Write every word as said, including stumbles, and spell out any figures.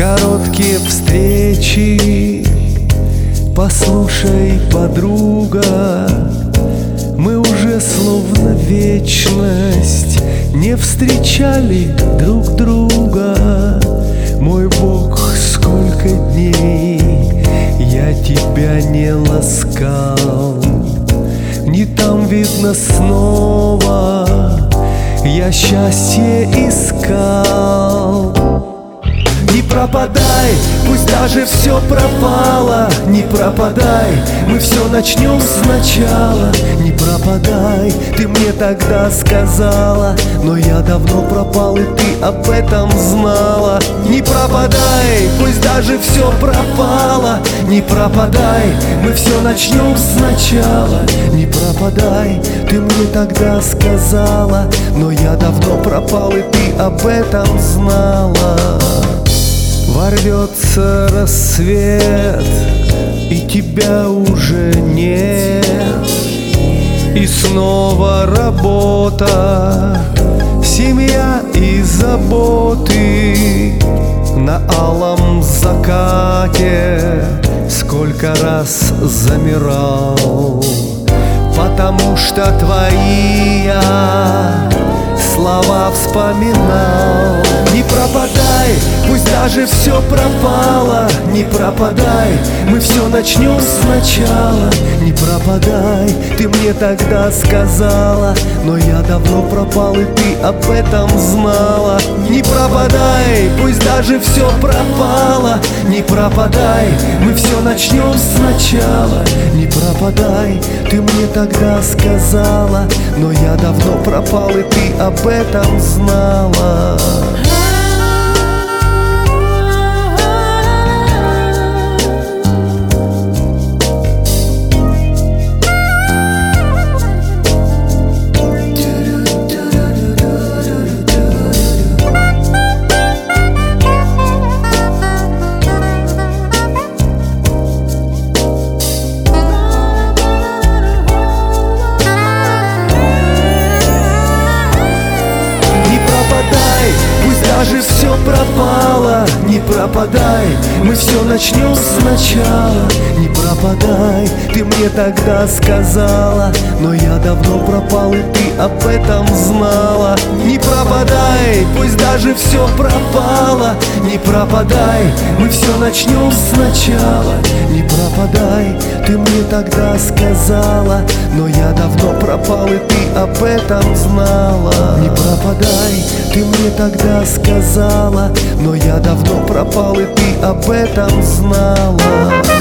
Короткие встречи, послушай, подруга, мы уже словно вечность не встречали друг друга. Мой Бог, сколько дней я тебя не ласкал, не там видно снова я счастье искал. Не пропадай, пусть даже все пропало, не пропадай, мы все начнем сначала. Не пропадай, ты мне тогда сказала, но я давно пропал, и ты об этом знала. Не пропадай, пусть даже все пропало, не пропадай, мы все начнем сначала. Не пропадай, ты мне тогда сказала, но я давно пропал, и ты об этом знала. Ворвется рассвет, и тебя уже нет, и снова работа, семья и заботы. На алом закате сколько раз замирал, потому что твои я слова вспоминал. Не пропадай, пусть даже все пропало, не пропадай, мы все начнем сначала. Не пропадай, ты мне тогда сказала, но я давно пропал, и ты об этом знала. Не пропадай, пусть даже все пропало, не пропадай, мы все начнем сначала. Не пропадай, ты мне тогда сказала, но я давно пропал, и ты об этом знала. Даже все пропало, не пропадай, мы все начнем сначала. Не пропадай, ты мне тогда сказала, но я давно пропал, и ты об этом знала. Не пропадай, пусть даже все пропало, не пропадай, мы все начнем сначала. Не пропадай, ты мне тогда сказала, но я давно пропал, и ты об этом знала. Не пропадай, ты мне тогда сказала, но я давно пропал, и ты об этом знала.